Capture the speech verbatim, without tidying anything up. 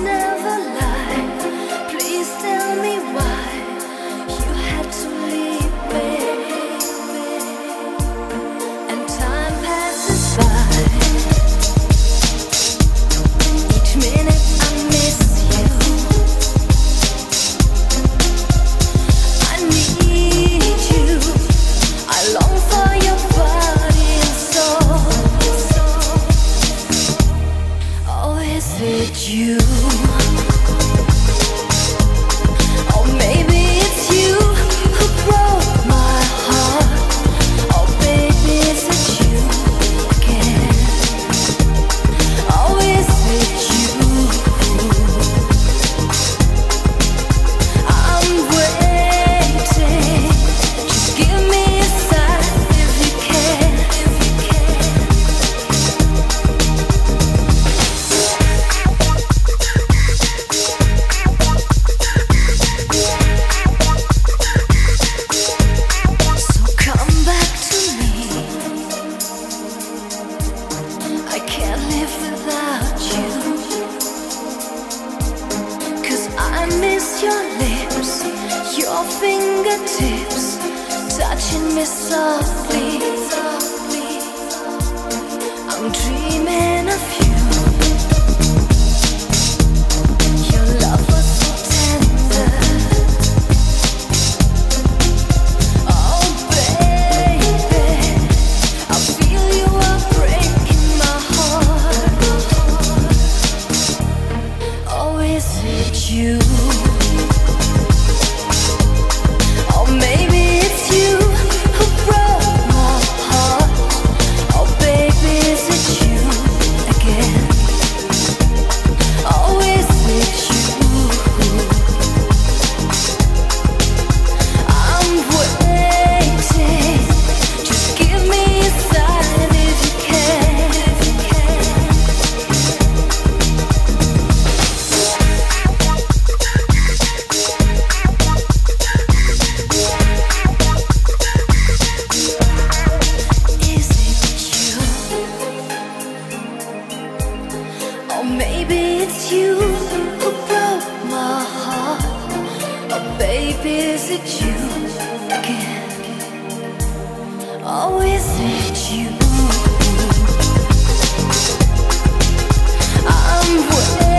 never lie. Please tell me why you had to leave me. And time passes by. Each minute I miss you. I need you. I long for your body and soul. Oh, is it you? Or maybe it's you who broke my heart. Oh, baby, is it you again? Oh, is it you? I'm waiting. Just give me a sign if you can. So come back to me. I can't live without you. 'Cause I miss your lips, your fingertips, touching me softly. I'm dreaming of you. Your love was so tender. Oh, baby, I feel you are breaking my heart. Oh, is it you? Or maybe it's you who broke my heart. Oh, baby, is it you again? Oh, is it you? I'm waiting. Just give me a sign if you can. Is it you? Or maybe it's you who broke my heart. Oh, baby, is it you again? Oh, is it you? I'm waiting.